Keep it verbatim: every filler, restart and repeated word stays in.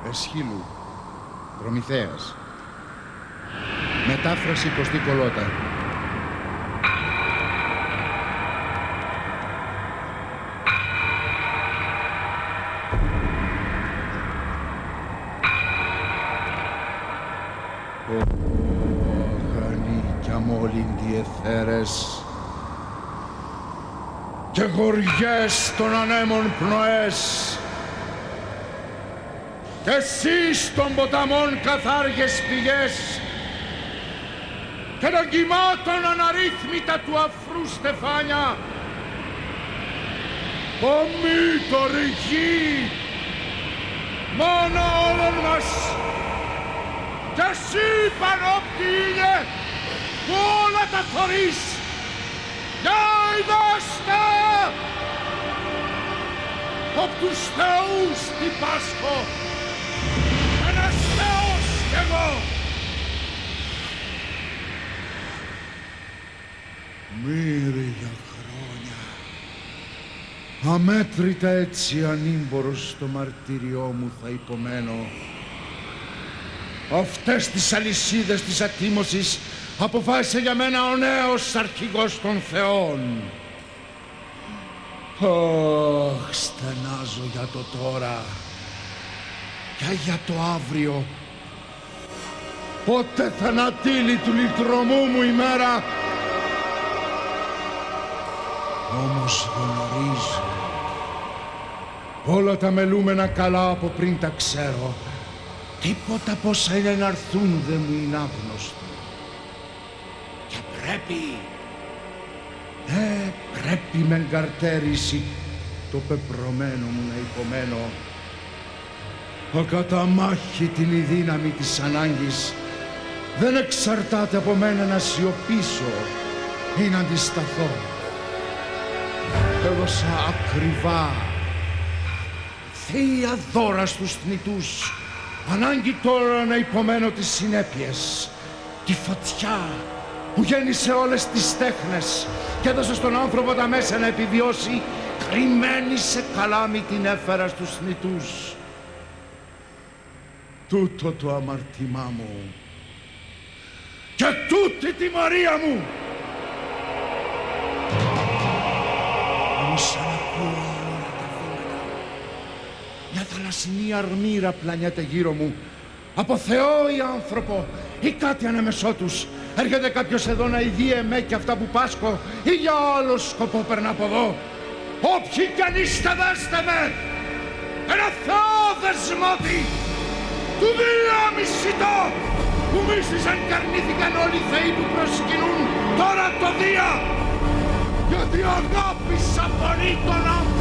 Εσχύλου, Προμηθέας. Μετάφραση Κωστή Κολότα. Αγανή κι αμόλυντη εθέρες και γοριές των ανέμων πνοές και εσείς των ποταμών καθάργες πηγές και των κυμάτων αναρρύθμιτα του αφρού στεφάνια, ομήτωρη γη, μόνο όλων μας, κι εσύ πανόπτη ήλιε που όλα τα θωρείς, για ειδώστε, απ' τους θεούς τι πάσχω, ένας θεός κι εγώ. Μύρη για χρόνια, αμέτρητα έτσι ανήμπορος στο μαρτύριό μου θα υπομένω. Αυτές τις αλυσίδες της ατίμωσης αποφάσισε για μένα ο νέος αρχηγός των θεών. Αχ, στενάζω για το τώρα και για το αύριο. Πότε θα ανατείλει του λυτρωμού μου η μέρα. Όμως γνωρίζω, όλα τα μελούμενα καλά από πριν τα ξέρω. Τίποτα πόσα είναι να έρθουν δεν μου είναι άγνωστο. Και πρέπει, ναι, πρέπει με εγκαρτέρηση το πεπρωμένο μου να υπομένω. Ακαταμάχη την η δύναμη της ανάγκης δεν εξαρτάται από μένα να σιωπήσω ή να αντισταθώ. Έδωσα ακριβά θεία δώρα στους θνητούς. Ανάγκη τώρα να υπομένω τις συνέπειες. Τη φωτιά που γέννησε όλες τις τέχνες και έδωσε στον άνθρωπο τα μέσα να επιβιώσει, κρυμμένη σε καλάμι την έφερα στους θνητούς. Τούτο το αμαρτημά μου και τούτη τιμωρία μου. Όμως ακούω όλα τα βήματα. Μια θαλασσινή αρμύρα πλανιέται γύρω μου. Από Θεό ή άνθρωπο ή κάτι ανέμεσό τους. Έρχεται κάποιος εδώ να ειδεί εμέ και αυτά που πάσχω ή για άλλο σκοπό περνά από εδώ. Όποιοι κι αν είστε δέστε με. Ένα Θεό δεσμότη του δύο μισητό που μίσησαν και αρνήθηκαν όλοι οι θεοί που προσκυνούν τώρα το Δία. Γιατί αγάπησα πολύ τον άνθρωπο.